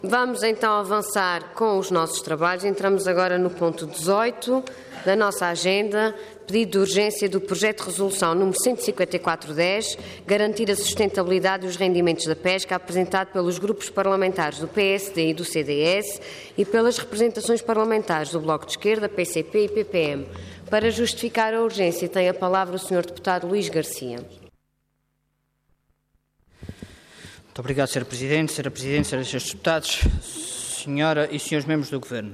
Vamos então avançar com os nossos trabalhos. Entramos agora no ponto 18 da nossa agenda, pedido de urgência do projeto de resolução número 15410, garantir a sustentabilidade e os rendimentos da pesca, apresentado pelos grupos parlamentares do PSD e do CDS e pelas representações parlamentares do Bloco de Esquerda, PCP e PPM. Para justificar a urgência, tem a palavra o Sr. Deputado Luís Garcia. Muito obrigado, Sra. Presidente. Sra. Presidente, Sras. e Srs. Deputados, Senhora e Senhores Membros do Governo.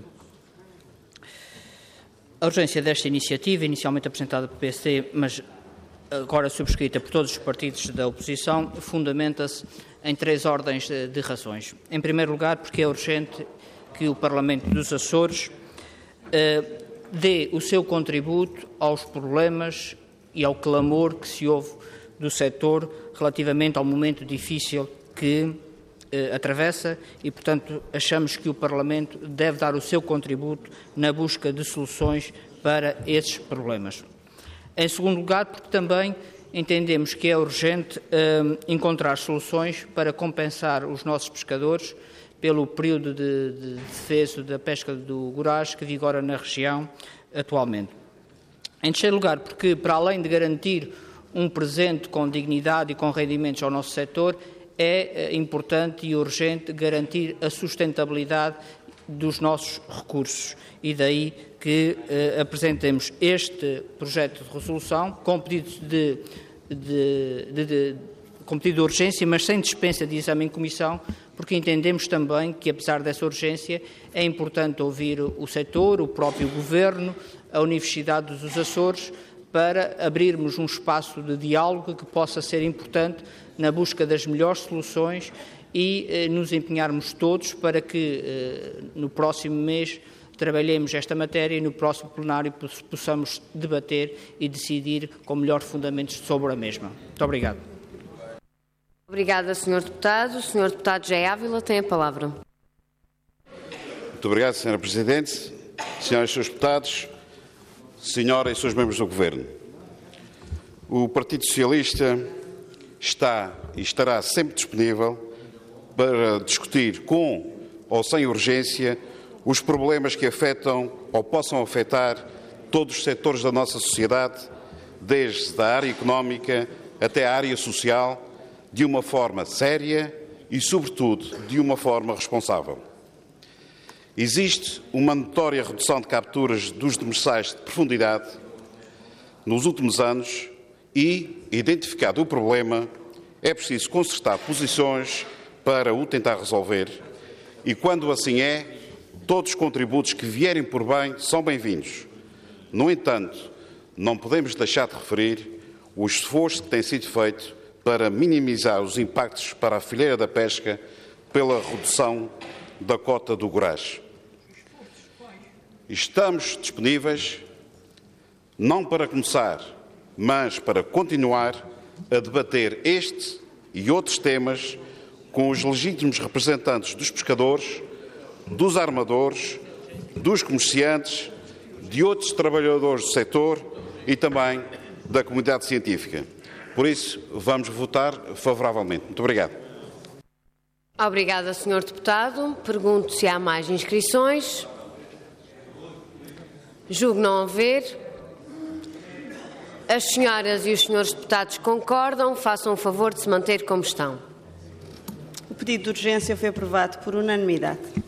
A urgência desta iniciativa, inicialmente apresentada pelo PSD, mas agora subscrita por todos os partidos da oposição, fundamenta-se em três ordens de razões. Em primeiro lugar, porque é urgente que o Parlamento dos Açores dê o seu contributo aos problemas e ao clamor que se ouve do setor relativamente ao momento difícil que atravessa e, portanto, achamos que o Parlamento deve dar o seu contributo na busca de soluções para esses problemas. Em segundo lugar, porque também entendemos que é urgente encontrar soluções para compensar os nossos pescadores pelo período de defeso da pesca do Gurás que vigora na região atualmente. Em terceiro lugar, porque, para além de garantir um presente com dignidade e com rendimentos ao nosso setor, é importante e urgente garantir a sustentabilidade dos nossos recursos e daí que apresentemos este projeto de resolução com pedido de urgência, mas sem dispensa de exame em comissão, porque entendemos também que, apesar dessa urgência, é importante ouvir o setor, o próprio Governo, a Universidade dos Açores, para abrirmos um espaço de diálogo que possa ser importante na busca das melhores soluções e nos empenharmos todos para que no próximo mês trabalhemos esta matéria e no próximo plenário possamos debater e decidir com melhores fundamentos sobre a mesma. Muito obrigado. Obrigada, Sr. Deputado. O Sr. Deputado José Ávila tem a palavra. Muito obrigado, Sra. Presidente. Senhoras e Srs. Deputados, Senhora e Srs. Membros do Governo. O Partido Socialista está e estará sempre disponível para discutir com ou sem urgência os problemas que afetam ou possam afetar todos os setores da nossa sociedade, desde a área económica até a área social, de uma forma séria e, sobretudo, de uma forma responsável. Existe uma notória redução de capturas dos demersais de profundidade nos últimos anos e, identificado o problema, é preciso concertar posições para o tentar resolver e, quando assim é, todos os contributos que vierem por bem são bem-vindos. No entanto, não podemos deixar de referir o esforço que tem sido feito para minimizar os impactos para a fileira da pesca pela redução da cota do Gurás. Estamos disponíveis, não para começar, mas para continuar a debater este e outros temas com os legítimos representantes dos pescadores, dos armadores, dos comerciantes, de outros trabalhadores do setor e também da comunidade científica. Por isso, vamos votar favoravelmente. Muito obrigado. Obrigada, Sr. Deputado. Pergunto se há mais inscrições. Julgo não haver. As senhoras e os senhores deputados concordam. Façam o favor de se manter como estão. O pedido de urgência foi aprovado por unanimidade.